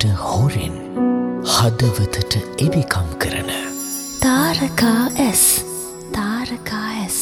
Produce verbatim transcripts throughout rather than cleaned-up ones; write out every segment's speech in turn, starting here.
ඔබට හොරෙන් හදවතට එබිකම් කරන තාරකා ඇස් තාරකා ඇස්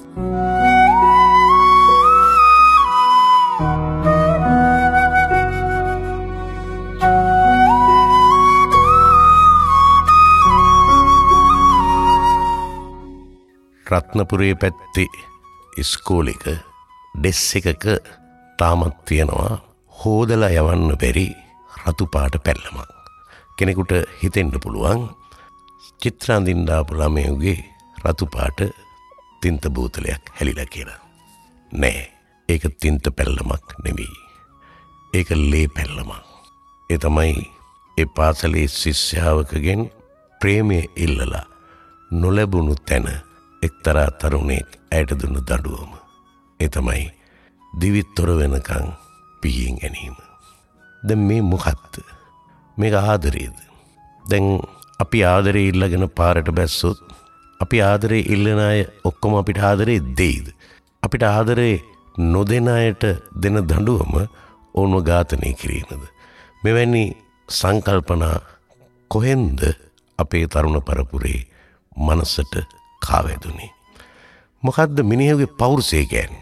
රත්නපුරේ පැත්තේ ඉස්කෝලේක ඩෙස් එකක තාමත් තියෙනවා හොදලා යවන්න බැරි රතු පාට පැල්ලමක්. කෙනෙකුට හිතෙන්න පුළුවන් චිත්‍ර අඳින්න ආපු ළමයෙකුගේ රතු පාට තින්ත බෝතලයක් හැලිලා කියලා. නෑ, ඒක තින්ත පැල්ලමක් නෙවෙයි. ඒක ලේ පැල්ලමක්. ඒ තමයි ඒ පාසලේ ශිෂ්‍යාවකගෙන් ප්‍රේමය ඉල්ලලා නොලැබුණු තැන එක්තරා තරුණයෙක් ඇයට දුන්න දඬුවම. ඒ තමයි දිවිතොර වෙනකන් පිහින් ගැනීම. දැන් මේ මොකක්ද? මේක ආදරේද? දැන් අපි ආදරේ ඉල්ලගෙන පාරට බැස්සොත් අපි ආදරේ ඉල්ලන අය ඔක්කොම අපිට ආදරේ දෙයිද? අපිට ආදරේ නොදෙන අයට දෙන දඬුවම ඕනව ඝාතනය කිරීමද? මෙවැනි සංකල්පනා කොහෙන්ද අපේ තරුණ පරපුරේ මනසට කාවැදුනේ? මොකද්ද මිනිහගේ පෞරුෂය කියන්නේ?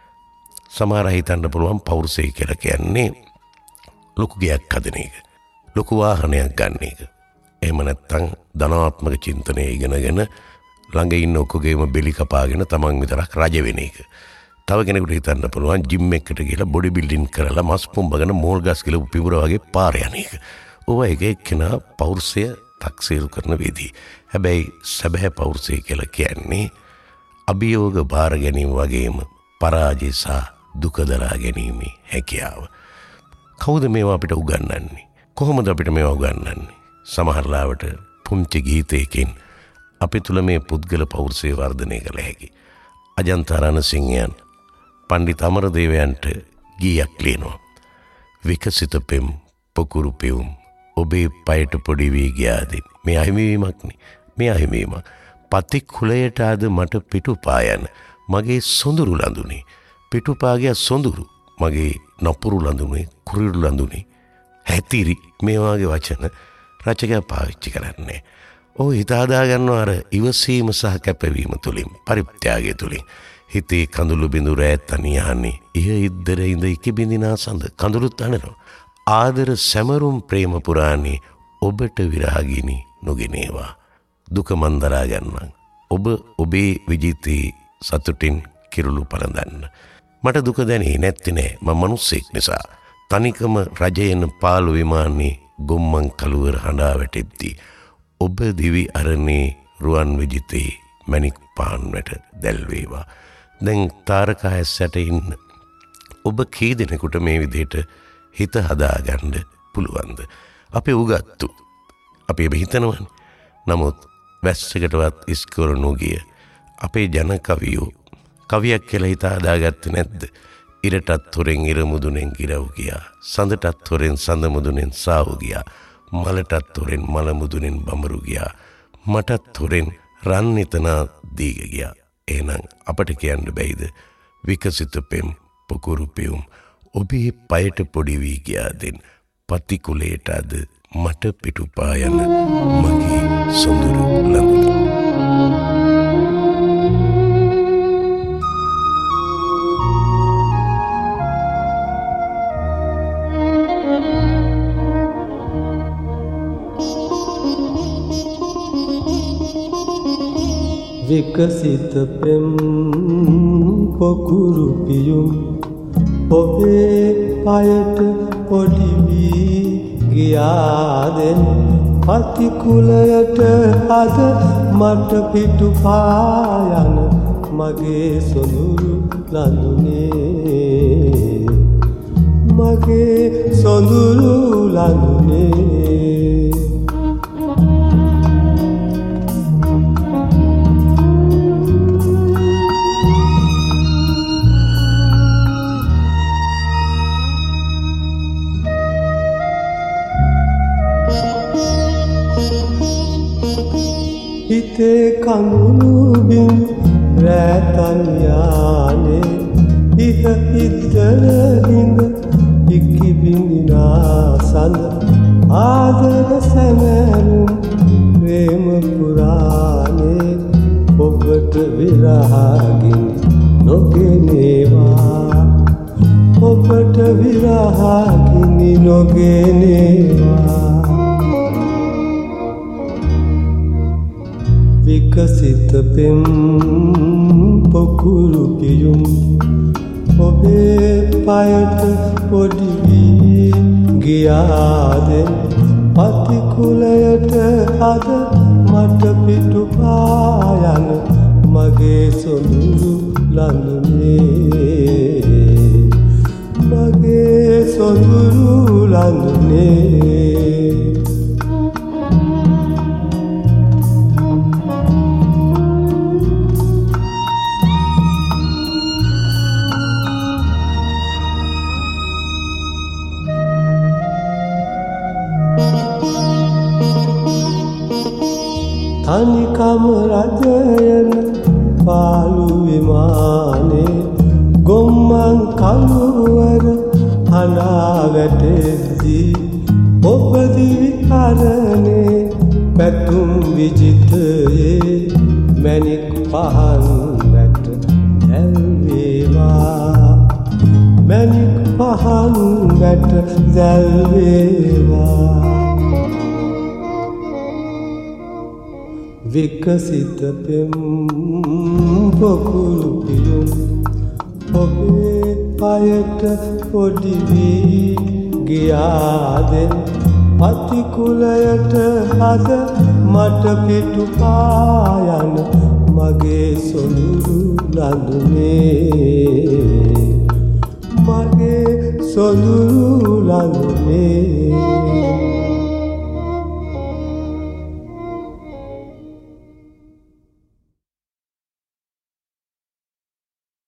සමහර අය හිතන්න පුළුවන් පෞරුෂය කියලා කියන්නේ ලොකු ගයක් හදන එක, ලොකු වාහනයක් ගන්න එක. එහෙම නැත්නම් ධනාත්මක චින්තනය ඉගෙනගෙන ළඟ ඉන්න ඔක්කොගේම බෙලි කපාගෙන තමන් විතරක් රජ වෙන එක. තව කෙනෙකුට හිතන්න පුළුවන් ජිම් එකකට ගිහලා බොඩි බිල්ඩින් කරලා මස් පොම්බගෙන මෝල් ගස් කියලා පිඹුර වගේ පාර යන එක. ඕවා එක එක්කෙනා පෞරුෂය තක්සේරු කරන විදිහ. හැබැයි සැබෑ පෞරුෂය කියලා කියන්නේ අභියෝග බාර ගැනීම වගේම පරාජය සහ දුක දරා ගැනීමේ හැකියාව. කවුද මේවා අපිට උගන්වන්නේ? කොහොමද අපිට මේවා උගන්වන්නේ? සමහර ලාවට පුංචි ගීතයකින් අපි තුල මේ පුද්ගල පෞරුෂය වර්ධනය කළ හැකි. අජන්ත රණසිංහයන් පණ්ඩිත අමරදේවයන්ට ගීයක් ලියනවා. විකසිත පෙම් පොකුරු පෙවුම් ඔබේ පයට පොඩි වී ගියාද? මේ අහිමිවීමක්නේ. මේ අහිමිවීම. පති කුලයට ආද මට පිටුපායන මගේ සොඳුරු ලඳුනේ. පිටුපාගිය සොඳුරු මගේ නපුරු ලඳුනේ කුරිරු ලඳුනේ. හැතිරි මේ වගේ වචන රචකයා පාවිච්චි කරන්නේ. ඔව් හිත හදා ගන්නවා අර ඉවසීම සහ කැපවීම තුලින්, පරිත්‍යාගය තුලින්. හිතේ කඳුළු බිඳුර ඇතනියානේ. ඉහ ඉද්දර ඉඳ ඉකි බින්දිනා සඳ කඳුළුත් අනනවා. ආදර සැමරුම් ප්‍රේම පුරාණේ ඔබට විරාගිනි නොගෙනේවා. දුක මන්දරා ගන්නම්. ඔබ ඔබේ විජිතේ සතුටින් කිරුළු පරදන්න. මට දුක දැනේ නැත්තේ නෑ. මම මිනිස්සෙක් නිසා. තනිකම රජයන පාළු විමානයේ ගොම්මන් කළුවර හඬා වැටෙද්දී ඔබ දිවි අරණේ රුවන් විජිතේ මණික් පාන්වට දැල්වේවා. දැන් තාරකා ඇස්සට ඉන්න ඔබ කී දෙනෙකුට මේ විදිහට හිත හදාගන්න පුළුවන්ද? අපි උගත්තු. අපි එබ හිතනවනේ. නමුත් වැස්සකටවත් ඉස්කෝල නොගිය අපේ ජන කවියෝ කවියක් කියලා හිත හදාගත්තේ නැද්ද? ඉරටත් හොරෙන් ඉර මුදුනෙන් ගිරව් ගියා. සඳටත් හොරෙන් සඳ මුදුනෙන් සාවු ගියා. මලටත් හොරෙන් මල මුදුනෙන් බඹරු ගියා. මටත් හොරෙන් රන් නිතනා දීග ගියා. එහෙනම් අපට කියන්න බැයිද විකසිත පෙම් පොකුරු පෙවුම් ඔබේ පයට පොඩි වී ගියාදෙන් පති කුලයට අද මට පිටුපායන මගේ සොඳුරු ලඳුන. විකසිත පෙම් පොකුරු පියුම් ඔබේ පයට පොඩි වී ගියාදෙන් පති කුලයට අද මට පිටුපායන මගේ සොඳුරු ලඳුනේ මගේ සොඳුරු ලඳුනේ. හිතේ කඳුළු බිඳු රැතන් යානේ ඉහ ඉද්දර හිඳ ඉක්කි බින්දිනා සඳ ආදර සැමරුම් ප්‍රේම පුරානේ ඔබට විරහගිනි නොගෙනේවා ඔබට විරහගිනි නොගෙනේවා විකසිත පෙම් පොකුරු පියුම් ඔබේ පයට පොඩි වී ගියාදෙන් පතිකුලයට අද මට පිටු පායන මගේ සොඳුරු ලඳුනේ මගේ සොඳුරු ලඳුනේ තනිකම රජයන පාළු විමානේ ගොම්මන් කළුවර හඬා වැටෙද්දී ඔබ දිවි කරනේ පැතුම් විජිතයේ මැණික් පහන් වැට දැල්වේවා මැණික් පහන් වැට දැල්වේවා විකසිත පෙම් පොකුරු පියුම් ඔබේ පයට පොඩි වී ගියාදෙන් පතිකුලයට අද මට පිටු පායන මගේ සොඳුරු ලඳුනේ මගේ සොඳුරු ලඳුනේ